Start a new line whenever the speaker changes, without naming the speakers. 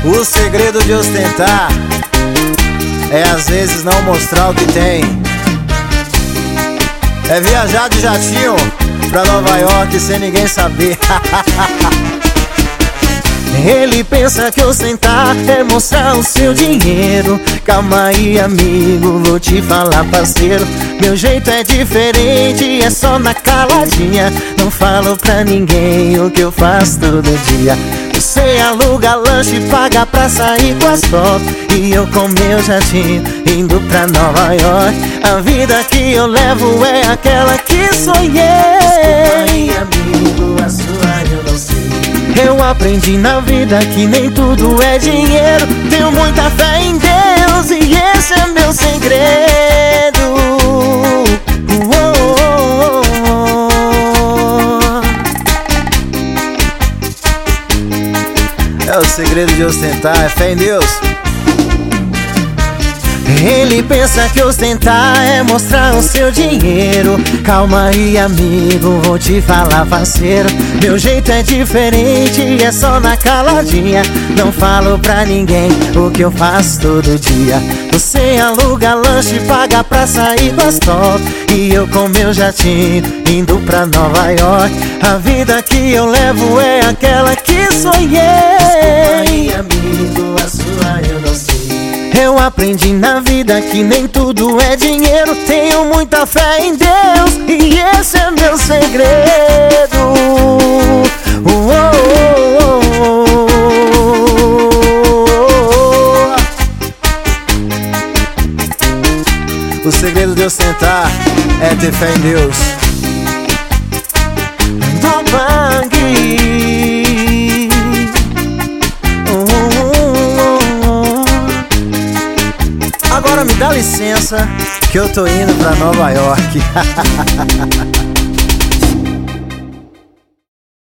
O segredo de ostentar é às vezes não mostrar o que tem. É viajar de jatinho pra Nova York sem ninguém saber.
Ele pensa que ostentar é mostrar o seu dinheiro. Calma aí, amigo, vou te falar, parceiro. Meu jeito é diferente, é só na caladinha. Não falo pra ninguém o que eu faço todo dia. Você aluga lanche, paga pra sair com as fotos, e eu com meu jatinho indo pra Nova York. A vida que eu levo é aquela que sonhei.
Desculpa aí, amigo, a sua eu não sei.
Eu aprendi na vida que nem tudo é dinheiro. Tenho muita fé em Deus e esse é meu segredo.
É o segredo de ostentar, é fé em Deus.
Ele pensa que ostentar é mostrar o seu dinheiro. Calma aí, amigo, vou te falar, parceiro. Meu jeito é diferente, é só na caladinha. Não falo pra ninguém o que eu faço todo dia. Você aluga lanche, paga pra sair com as top, e eu com meu jatinho indo pra Nova York. A vida que eu levo é aquela que sonhei.
Desculpa aí, amigo, a sua eu não sei.
Eu aprendi na vida que nem tudo é dinheiro. Tenho muita fé em Deus e esse é meu segredo.
O segredo de ostentar é ter fé em Deus.
Do Bang.
Agora me dá licença que eu tô indo pra Nova York.